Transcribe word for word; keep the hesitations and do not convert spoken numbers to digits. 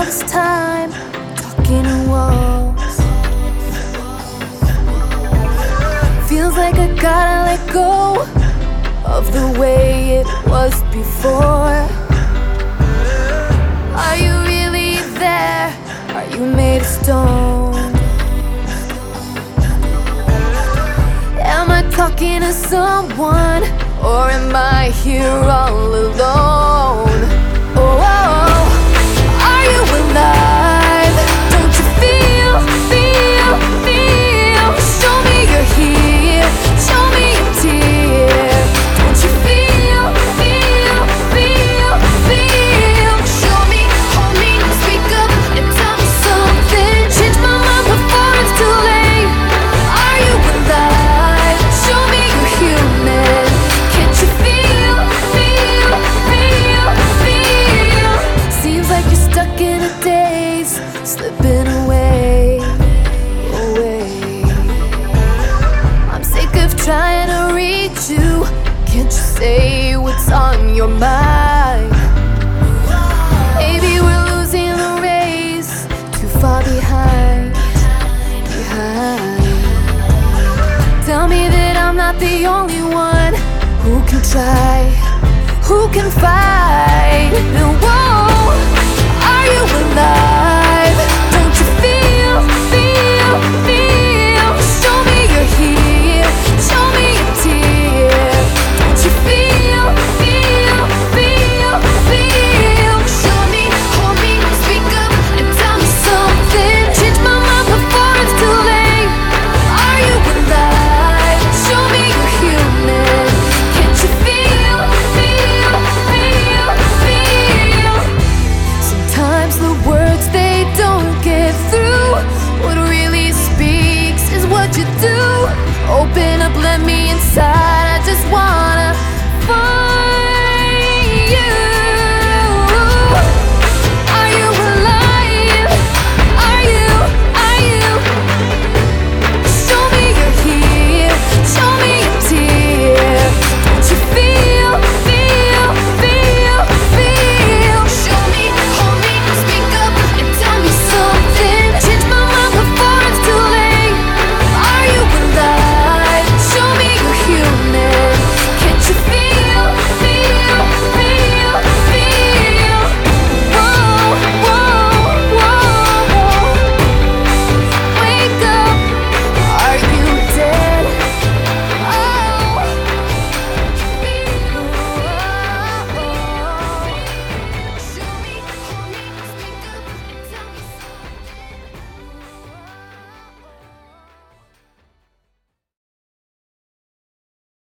this time, talking to walls. Feels like I gotta let go of the way it was before. Are you really there? Are you made of stone? Am I talking to someone, or am I here all alone?